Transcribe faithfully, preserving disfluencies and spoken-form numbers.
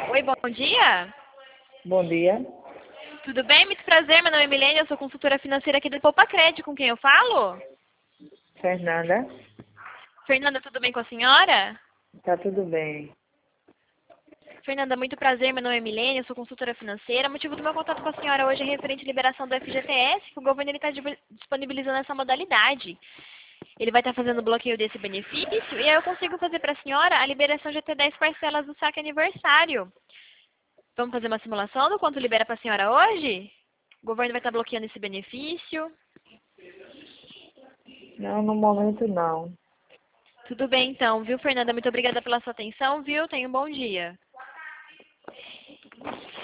Oi, bom dia. Bom dia. Tudo bem? Muito prazer, meu nome é Milene, eu sou consultora financeira aqui do Poupa Crédito. Com quem eu falo? Fernanda. Fernanda, tudo bem com a senhora? Tá tudo bem. Fernanda, muito prazer, meu nome é Milene, eu sou consultora financeira. O motivo do meu contato com a senhora hoje é referente à liberação do F G T S, que o governo está disponibilizando essa modalidade. Ele vai estar fazendo o bloqueio desse benefício e aí eu consigo fazer para a senhora a liberação de até dez parcelas do saque aniversário. Vamos fazer uma simulação do quanto libera para a senhora hoje? O governo vai estar bloqueando esse benefício. Não, no momento não. Tudo bem então, viu, Fernanda? Muito obrigada pela sua atenção, viu? Tenha um bom dia.